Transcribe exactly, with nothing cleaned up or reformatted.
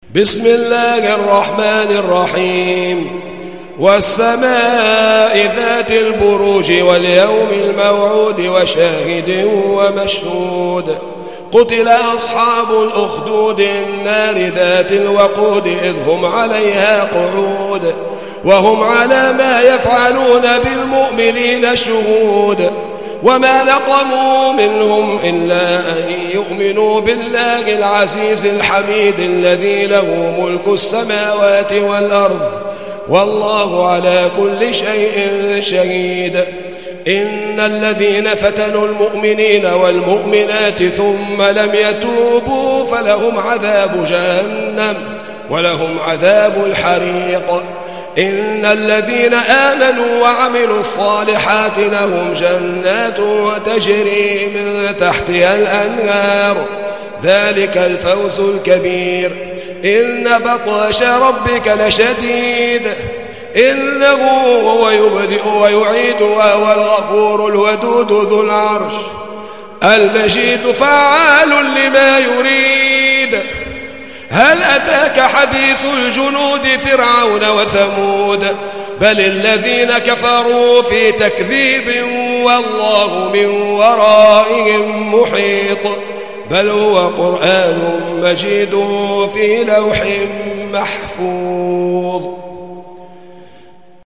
بسم الله الرحمن الرحيم والسماء ذات البروج واليوم الموعود وشاهد ومشهود قتل أصحاب الأخدود النار ذات الوقود إذ هم عليها قعود وهم على ما يفعلون بالمؤمنين شهود وما نقموا منهم إلا أن يؤمنوا بالله العزيز الحميد الذي له ملك السماوات والأرض والله على كل شيء شهيد. إن الذين فتنوا المؤمنين والمؤمنات ثم لم يتوبوا فلهم عذاب جهنم ولهم عذاب الحريق. إن الذين آمنوا وعملوا الصالحات لهم جنات تجري من تحتها الأنهار ذلك الفوز الكبير. إن بطش ربك لشديد إنه هو يبدئ ويعيد وهو الغفور الودود ذو العرش المجيد فعال لما يريد. هل أتاك حديث الجنود فرعون وثمود بل الذين كفروا في تكذيب والله من ورائهم محيط بل هو قرآن مجيد في لوح محفوظ.